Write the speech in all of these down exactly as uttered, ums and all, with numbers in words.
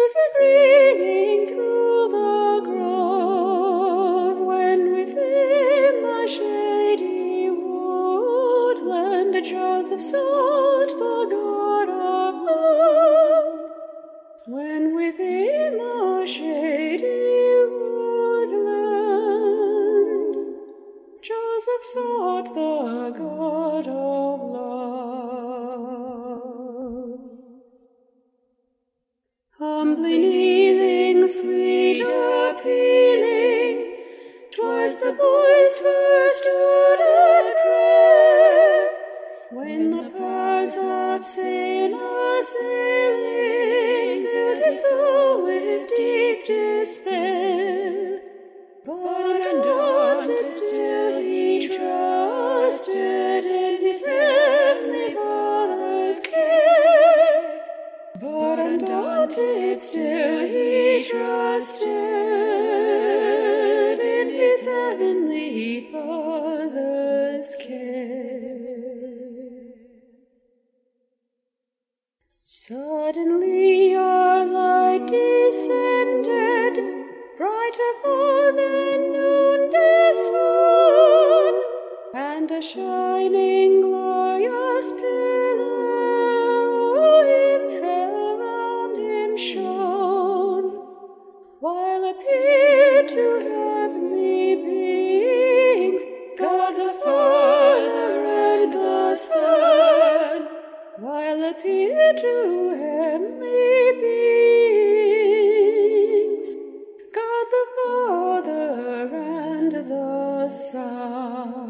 music ringing through the grove, when within the shady woodland Joseph sought the God of love. When within the shady woodland Joseph sought the God of love. Humbly kneeling, sweet appealing, 'twas the boy's first ordered prayer, when the powers of sin assailing filled his soul with deep despair. But undaunted still he trusted in his heavenly Father's care. But undaunted still he trusted in his heavenly Father's care. Suddenly your light descended, brighter far than noonday sun, and a shining, glorious pillar o'er him fell, round him shone, while appeared to heavenly beings God the Father and the Son, while appeared to heavenly beings God the Father and the Son.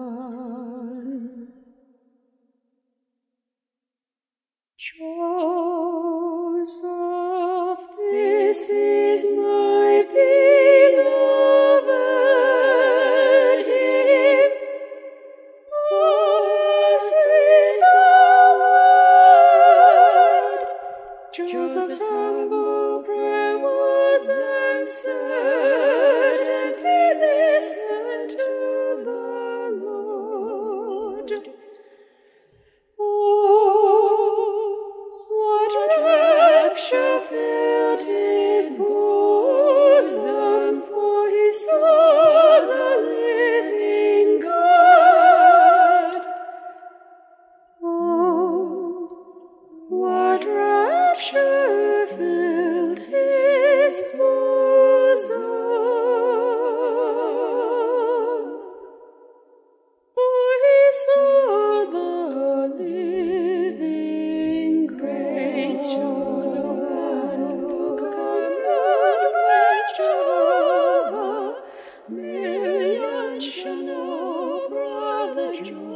Joseph, this is my beloved, him oh, sweet the word. Joseph's humble prayer was answered, and he listened to the Lord. Rapture filled his bosom, for he saw the living God. Oh, what rapture filled his bosom, for he saw the living grace. Million shall know, brother Joe.